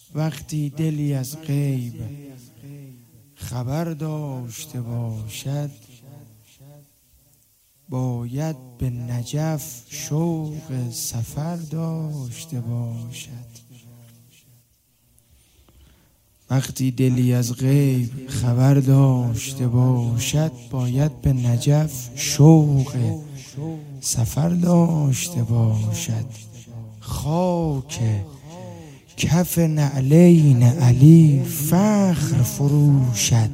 وقتی دلی از غیب خبر داشته باشد، باید به نجف شوق سفر داشته باشد. وقتی دلی از غیب خبر داشته باشد، باید به نجف شوق سفر داشته باشد. خاک کف نعلین علی فخر فروشد،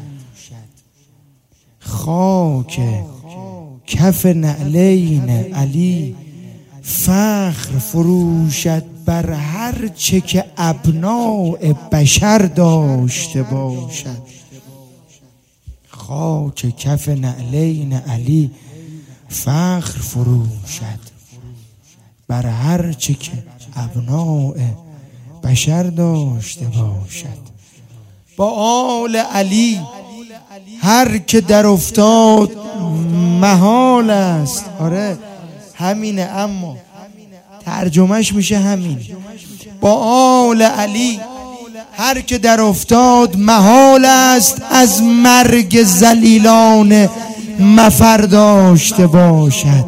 خاک کف نعلین علی فخر فروشد بر هر چه که ابناء بشر داشته باشد. خاک کف نعلین علی فخر فروشد بر هر چه که ابناء بشر داشته باشد. با آل علی هر که در افتاد محال است. آره همینه، اما ترجمهش میشه همین. با آل علی هر که در افتاد محال است از مرگ ذلیلان مفر داشته باشد.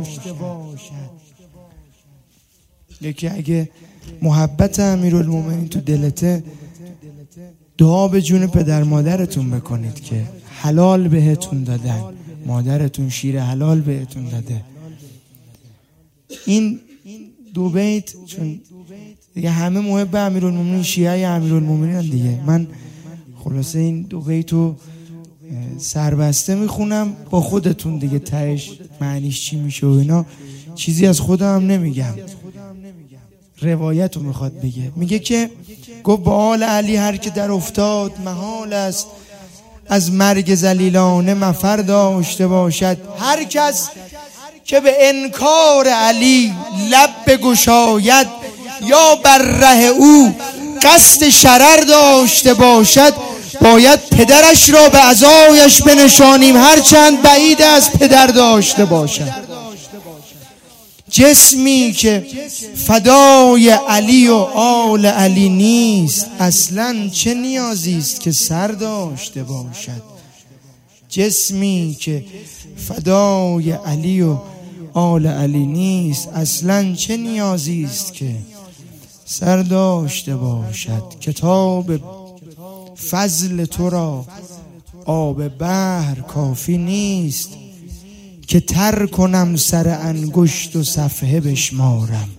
یکی اگه محبت امیرالمومنین تو دلته، دعا به جون پدر مادرتون بکنید که حلال بهتون دادن، مادرتون شیر حلال بهتون داده. این دو بیت چون دیگه همه محب امیرالمومنین، شیعه امیرالمومنین دیگه، من خلاصه این دو بیتو سربسته میخونم با خودتون دیگه، تهش معنیش چی میشه و اینا چیزی از خودم هم نمیگم، روایتو میخواد بگه. میگه که گفت با آل علی هر که در افتاد محال است از مرگ ذلیلانه مفر داشته باشد. هر کس که به انکار علی لب بگشاید یا بر ره او قصد شرر داشته باشد، باید پدرش را به عزایش بنشانیم هرچند بعید از پدر داشته باشد. جسمی که فدای علی و آل علی نیست، اصلاً چه نیازی است که سر داشته باشد. جسمی که فدای علی و آل علی نیست، اصلاً چه نیازی است که سر داشته باشد. کتاب فضل تو را آب بحر کافی نیست که تر کنم سر انگشت و صفحه بشمارم.